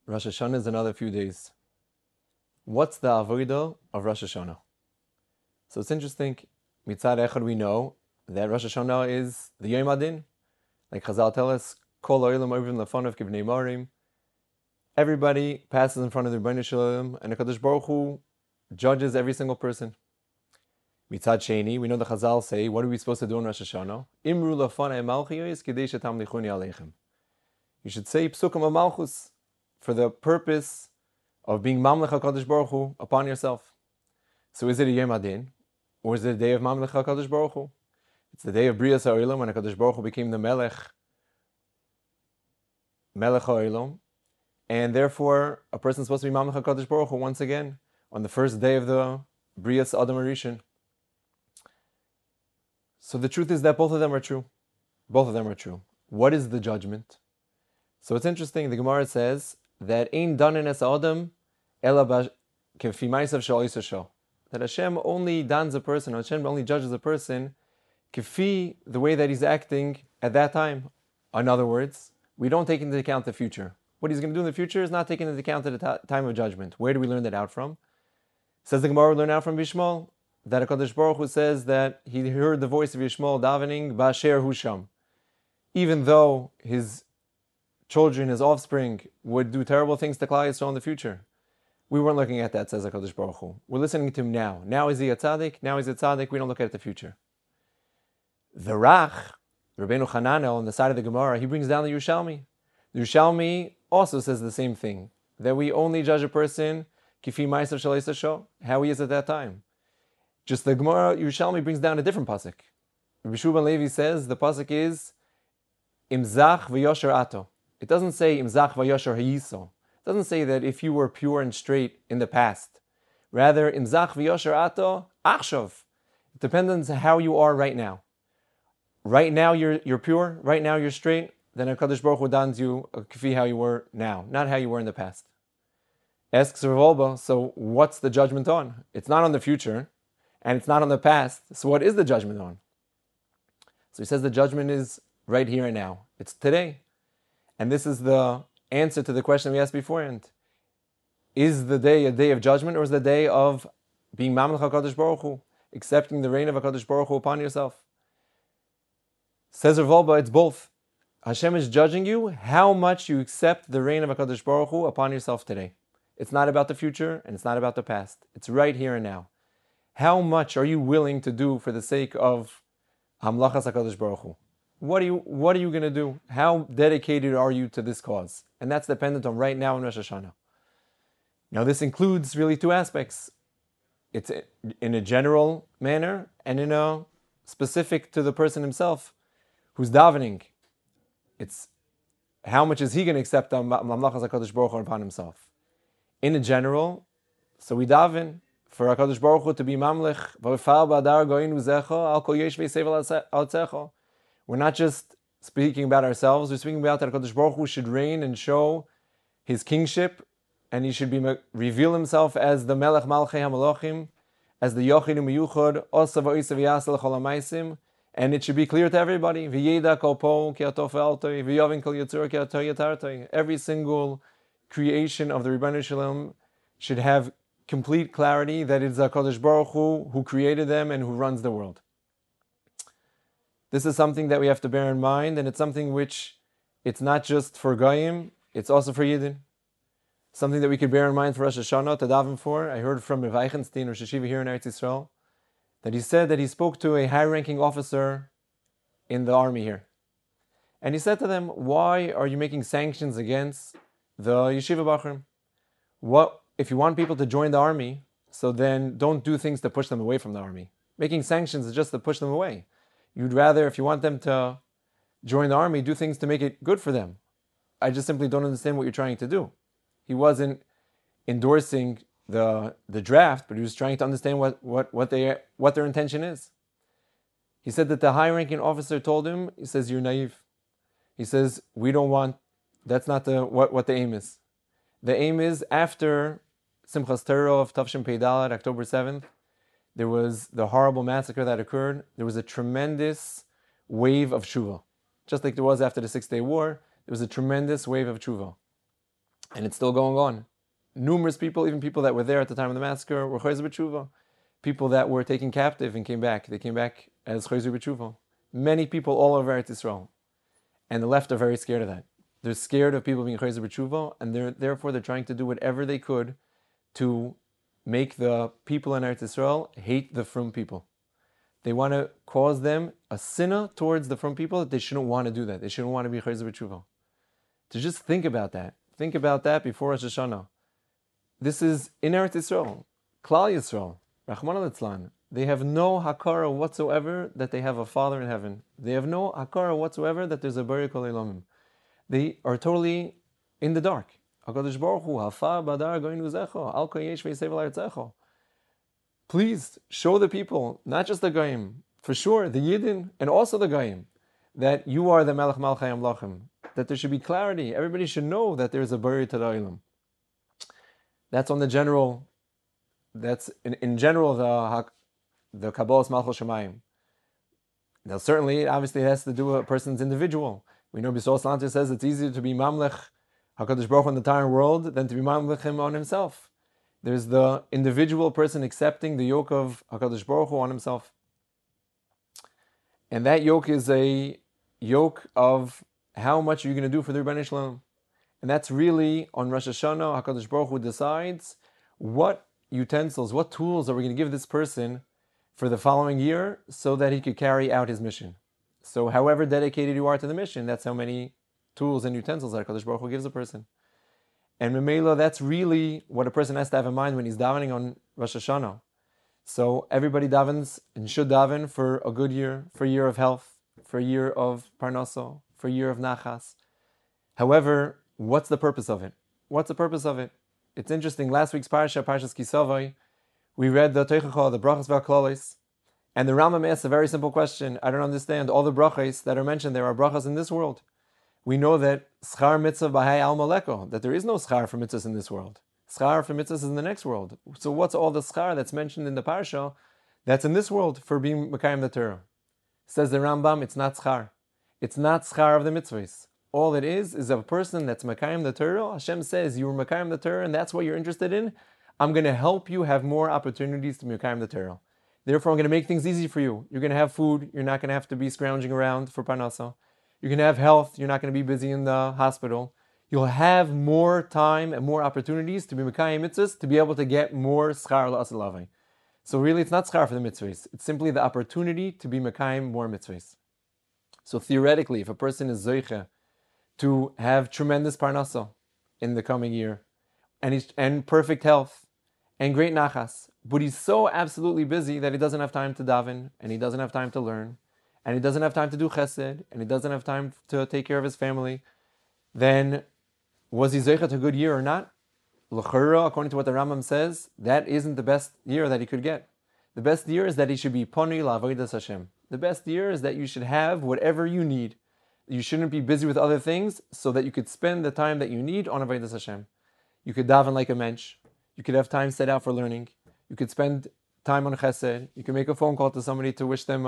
Rosh Hashanah is another few days. What's the avodah of Rosh Hashanah? So it's interesting. Mitzad Echad we know that Rosh Hashanah is the Yom Adin. Like Chazal tell us, Kol Oilam Ovim Lefonav Kivnei Marim. Everybody passes in front of the Rebbeinu Shalom, and the Kadosh Baruch Hu judges every single person. Mitzad Sheni, we know the Chazal say, what are we supposed to do in Rosh Hashanah? Imru Lefonai Malchiyos Kedei Shetamlichuni Aleichem. You should say Psukim Malchus for the purpose of being Mamlech HaKadosh Baruch Hu upon yourself. So is it a Yom Adin, or is it a day of Mamlech HaKadosh Baruch Hu? It's the day of Brias HaOlam, when HaKadosh Baruch Hu became the Melech HaOlam, and therefore a person is supposed to be Mamlech HaKadosh Baruch Hu once again on the first day of the Brias Adam Harishon. So the truth is that both of them are true. Both of them are true. What is the judgment? So it's interesting, the Gemara says that Ein danen es Adam ela kefi ma'asav shel oisa sho. That Hashem only dons a person, or Hashem only judges a person kefi, the way that he's acting at that time. In other words, we don't take into account the future. What he's going to do in the future is not taken into account at the time of judgment. Where do we learn that out from? Says the Gemara, we learn out from Bishmol, that HaKadosh Baruch Hu says that he heard the voice of Yishmael davening, Ba'asher Husham. Even though his children, his offspring, would do terrible things to Klal Yisrael in the future. We weren't looking at that, says HaKadosh Baruch Hu. We're listening to him now. Now is he a tzaddik? Now he's a tzaddik. We don't look at the future. The Rach, Rabbeinu Hananel, on the side of the Gemara, he brings down the Yerushalmi. The Yerushalmi also says the same thing, that we only judge a person kifi ma'asav shel oisa sho, how he is at that time. Just the Gemara Yerushalmi brings down a different pasuk. Rabbi Shua ben Levi says the pasuk is imzach v'yosher ato. It doesn't say imzach v'yosher hayiso. It doesn't say that if you were pure and straight in the past. Rather, imzach v'yosher ato achshav. It depends on how you are right now. Right now you're pure. Right now you're straight. Then HaKadosh Baruch Hu dons you k'fi how you were now, not how you were in the past. Asks Rav Wolbe, so what's the judgment on? It's not on the future, and it's not on the past. So what is the judgment on? So he says the judgment is right here and now. It's today. And this is the answer to the question we asked beforehand. Is the day a day of judgment, or is the day of being Mamlech HaKadosh Baruch Hu, accepting the reign of HaKadosh Baruch Hu upon yourself? Says Rav Wolbe, it's both. Hashem is judging you how much you accept the reign of HaKadosh Baruch Hu upon yourself today. It's not about the future, and it's not about the past. It's right here and now. How much are you willing to do for the sake of Hamlachas HaKadosh Baruch Hu? What are you going to do? How dedicated are you to this cause? And that's dependent on right now in Rosh Hashanah. Now this includes really two aspects. It's in a general manner and in a specific to the person himself who's davening. It's how much is he going to accept Mamlachas HaKadosh Baruch Hu upon himself? In a general, so we daven for HaKadosh Baruch Hu to be Mamlech. We're not just speaking about ourselves, we're speaking about that HaKadosh Baruch Hu should reign and show his kingship, and he should reveal himself as the Melech Malchei HaMelachim, as the Yochid Miyuchad, Osa v'Oisa v'Yasel Chol HaMaisim, and it should be clear to everybody. V'yeda kol po ki ato fe'altoi, v'yovin kol yitzur ki ato yatartoi. Every single creation of the Rebbeinu Shalom should have complete clarity that it's HaKadosh Baruch Hu who created them and who runs the world. This is something that we have to bear in mind, and it's something which it's not just for Goyim, it's also for Yidden. Something that we could bear in mind for Rosh Hashanah, to daven for. I heard from Rav Eichenstein, Rosh Hashiva here in Eretz Yisrael, that he said that he spoke to a high-ranking officer in the army here. And he said to them, why are you making sanctions against the yeshiva bachrim? What if you want people to join the army, so then don't do things to push them away from the army. Making sanctions is just to push them away. You'd rather, if you want them to join the army, do things to make it good for them. I just simply don't understand what you're trying to do. He wasn't endorsing the draft, but he was trying to understand what their intention is. He said that the high-ranking officer told him, he says, you're naive. He says, we don't want, that's not what the aim is. The aim is, after Simchas Torah of Tavshin Pei Daled, October 7th, there was the horrible massacre that occurred. There was a tremendous wave of tshuva. Just like there was after the 6-Day War, there was a tremendous wave of tshuva. And it's still going on. Numerous people, even people that were there at the time of the massacre, were chayzer b'tshuva. People that were taken captive and came back. They came back as chayzer b'tshuva. Many people all over Eretz Yisrael. And the left are very scared of that. They're scared of people being chayzer b'tshuva, and therefore they're trying to do whatever they could to make the people in Eretz Yisrael hate the frum people. They want to cause them a sinna towards the frum people that they shouldn't want to do that. They shouldn't want to be chayzer b'tshuva. To just think about that. Think about that before Rosh Hashanah. This is in Eretz Yisrael, Klal Yisrael, Rachmana litzlan. They have no hakara whatsoever that they have a Father in heaven. They have no hakara whatsoever that there's a Bari Kol Eilamim. They are totally in the dark. HaKadosh Baruch Hu, Hafa Badar Goinu Zecho, Al Koyesh Veisevel Artzecho. Please show the people, not just the Goyim, for sure, the Yidden and also the Goyim, that you are the Melech Malchai Amlachim. That there should be clarity. Everybody should know that there is a Bari to the Olam. That's on the general. That's in general the Kabbalah's Malchus Shemayim. Now certainly, obviously, it has to do with a person's individual. We know B'Sol Slanter says it's easier to be Mamlech HaKadosh Baruch Hu in the entire world than to be Mamlech him on himself. There's the individual person accepting the yoke of HaKadosh Baruch Hu on himself. And that yoke is a yoke of how much are you going to do for the Rebbeinu Shalom? And that's really on Rosh Hashanah, HaKadosh Baruch Hu decides what utensils, what tools are we going to give this person for the following year so that he could carry out his mission. So however dedicated you are to the mission, that's how many tools and utensils that HaKadosh Baruch Hu gives a person. And Memela, that's really what a person has to have in mind when he's davening on Rosh Hashanah. So everybody davens and should daven for a good year, for a year of health, for a year of parnaso, for a year of nachas. However, what's the purpose of it? What's the purpose of it? It's interesting. Last week's parsha, Parshas Kisavai, we read the Teichacha, the brachas v'aklolis, and the Rambam asks a very simple question. I don't understand. All the brachas that are mentioned there are brachas in this world. We know that schar mitzvah b'hai al maleko, that there is no schar for mitzvahs in this world. Schar for mitzvahs is in the next world. So what's all the schar that's mentioned in the parsha that's in this world for being Mekayim the Torah? Says the Rambam, it's not schar. It's not schar of the mitzvahs. All it is a person that's Mekayim the Torah. Hashem says, you were Mekayim the Torah and that's what you're interested in. I'm going to help you have more opportunities to Mekayim the Torah. Therefore, I'm going to make things easy for you. You're going to have food. You're not going to have to be scrounging around for parnasa. You're going to have health. You're not going to be busy in the hospital. You'll have more time and more opportunities to be Mekayim mitzvahs, to be able to get more schar la'aseh lavai. So really, it's not schar for the mitzvahs. It's simply the opportunity to be Mekayim more mitzvahs. So theoretically, if a person is zoiche to have tremendous parnasa in the coming year, and perfect health, and great nachas, but he's so absolutely busy that he doesn't have time to daven, and he doesn't have time to learn, and he doesn't have time to do chesed, and he doesn't have time to take care of his family, then was he zeichet a good year or not? L'chura, according to what the Rambam says, that isn't the best year that he could get. The best year is that he should be poni la'avodas Hashem. The best year is that you should have whatever you need. You shouldn't be busy with other things so that you could spend the time that you need on avodas Hashem. You could daven like a mensch. You could have time set out for learning. You could spend time on chesed. You could make a phone call to somebody to wish them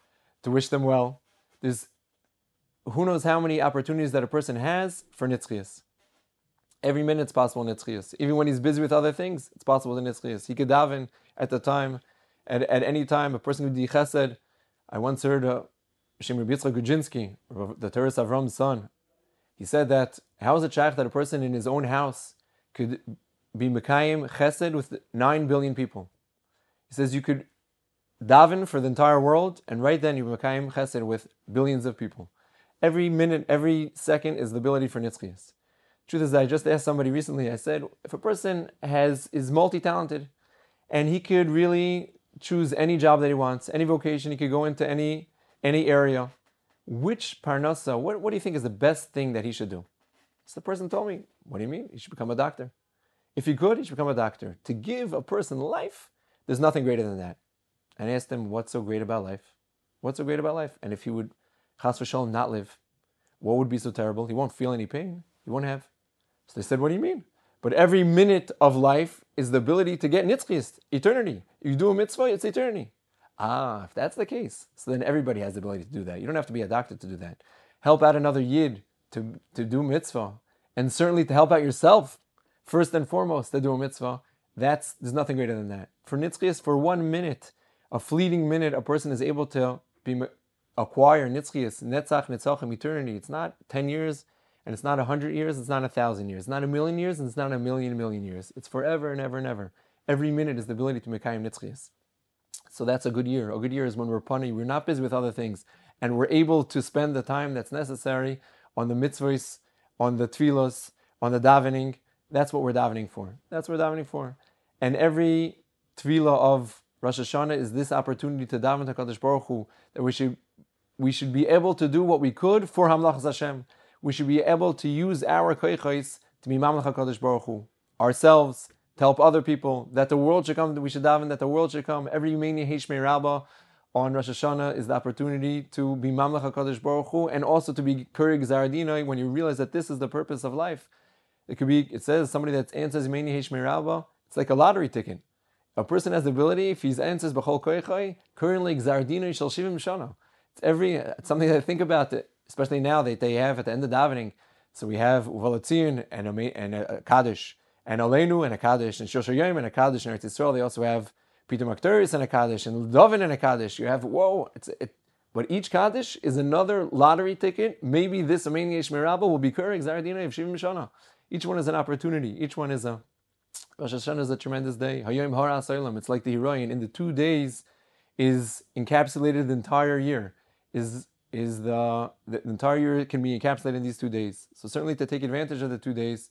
well. There's who knows how many opportunities that a person has for nitzchias. Every minute's possible nitzchias. Even when he's busy with other things, it's possible to nitzchias. He could daven at the time, at any time. A person could do chesed. I once heard Shem Rabbi Yitzchak Gudzinski, the Teres Avram's son. He said that how is it shaykh that a person in his own house could be Mekayim Chesed with 9 billion people? He says you could daven for the entire world, and right then you're Mekayim Chesed with billions of people. Every minute, every second is the ability for nitzchias. Truth is that I just asked somebody recently, I said, if a person is multi-talented, and he could really choose any job that he wants, any vocation, he could go into any area, which parnasa, what do you think is the best thing that he should do? So the person told me, what do you mean? He should become a doctor. If he could, he should become a doctor. To give a person life, there's nothing greater than that. And I asked him, what's so great about life? What's so great about life? And if he would, chas v'shalom, not live, what would be so terrible? He won't feel any pain. He won't have. So they said, what do you mean? But every minute of life is the ability to get nitzchias, eternity. You do a mitzvah, it's eternity. If that's the case, so then everybody has the ability to do that. You don't have to be a doctor to do that. Help out another yid to do mitzvah and certainly to help out yourself, first and foremost, to do a mitzvah, there's nothing greater than that. For nitzchias, for 1 minute, a fleeting minute, a person is able to acquire nitzchias, netzach, netzachim, eternity. It's not 10 years, and it's not 100 years, it's not 1,000 years, it's not 1,000,000 years, and it's not a million years. It's forever and ever and ever. Every minute is the ability to mekayim nitzchias. So that's a good year. A good year is when we're punny, we're not busy with other things, and we're able to spend the time that's necessary on the mitzvahs, on the tefillos, on the davening. That's what we're davening for. That's what we're davening for. And every tefillah of Rosh Hashanah is this opportunity to daven to HaKadosh Baruch Hu, that we should be able to do what we could for Hamlachas Hashem. We should be able to use our koichos to be Mamlech HaKadosh Baruch Hu, ourselves, to help other people, that the world should come, that we should daven, that the world should come. Every Yemeni Heishmei Rabbah on Rosh Hashanah is the opportunity to be Mamlech HaKadosh Baruch Hu, and also to be Kurig Zardinoi, when you realize that this is the purpose of life. It says, somebody that answers Yemeni Heishmei Rabbah, it's like a lottery ticket. A person has the ability, if he answers B'chol Koichai, currently Zardinoi Shal Shivim Shana. It's something that I think about, especially now that they have at the end of davening. So we have Uvalatzin and a Kaddish, and Aleinu and a Kaddish, and Shosha Yom and a Kaddish, and Eretz Yisrael. They also have Peter Maktaris and a Kaddish, and Dovin and a Kaddish. You have, but each Kaddish is another lottery ticket. Maybe this Ameni Yesh Merabah will be Kurig Zardina of Shivim Shana. Each one is an opportunity. Each one is Rosh Hashanah is a tremendous day. Hayom Hara Asaylam. It's like the heroine. In the 2 days is encapsulated the entire year. The entire year can be encapsulated in these 2 days. So certainly to take advantage of the 2 days,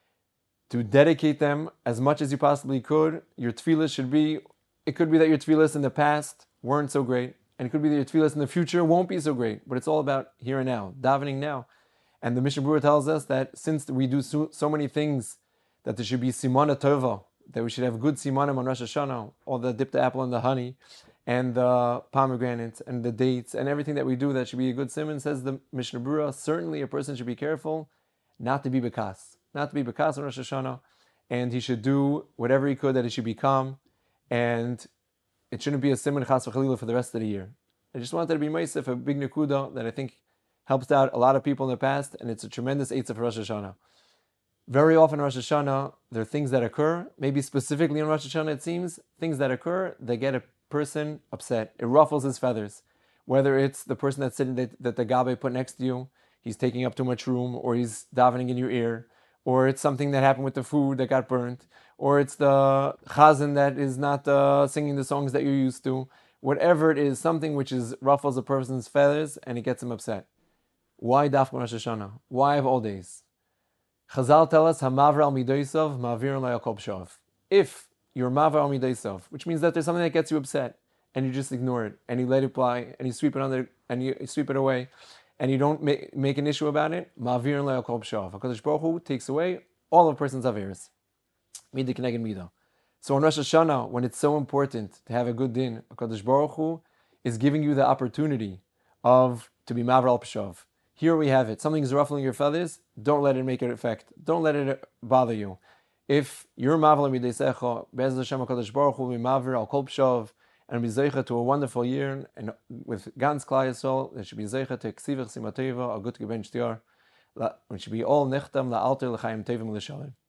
to dedicate them as much as you possibly could. Your tefillah it could be that your tefillahs in the past weren't so great, and it could be that your tefillahs in the future won't be so great, but it's all about here and now, davening now. And the Mishnah Berurah tells us that since we do so many things, that there should be simana tova, that we should have good simanim on Rosh Hashanah, all the dip the apple and the honey, and the pomegranates, and the dates, and everything that we do, that should be a good simon, says the Mishnah Berurah. Certainly a person should be careful not to be bekas on Rosh Hashanah, and he should do whatever he could that it should be calm, and it shouldn't be a simon chas v'chalila for the rest of the year. I just wanted to be meisef, a big nekuda that I think helped out a lot of people in the past, and it's a tremendous eitzah for Rosh Hashanah. Very often Rosh Hashanah, there are things that occur, maybe specifically on Rosh Hashanah it seems, things that occur, they get a person upset. It ruffles his feathers. Whether it's the person that's sitting that the Gabe put next to you, he's taking up too much room, or he's davening in your ear, or it's something that happened with the food that got burnt, or it's the chazan that is not singing the songs that you're used to. Whatever it is, something which ruffles a person's feathers and it gets him upset. Why dafka Rosh Hashanah? Why of all days? Chazal tell us, Hamaver al midosov, ma'avir lo yakol b'shav. If you're maver al midosov, which means that there's something that gets you upset, and you just ignore it, and you let it fly, and you sweep it away, and you don't make an issue about it, ma'avir lo yakol b'shav. HaKadosh Baruch Hu takes away all of a person's averes. Mida k'neged mida. So on Rosh Hashanah, when it's so important to have a good din, HaKadosh Baruch Hu is giving you the opportunity to be maver al b'shav. Here we have it. Something is ruffling your feathers. Don't let it make an effect. Don't let it bother you. If you're maver mideisecha, Be'ez Hashem HaKadosh Baruch Hu will be maver al kol b'shav, and be zeicha to a wonderful year, and with Gans Klal Yisrael, there should be zeicha to ksivach simateva, a good geben shtiar, which should be all nechtam la'alter l'chaim tevim l'shalom.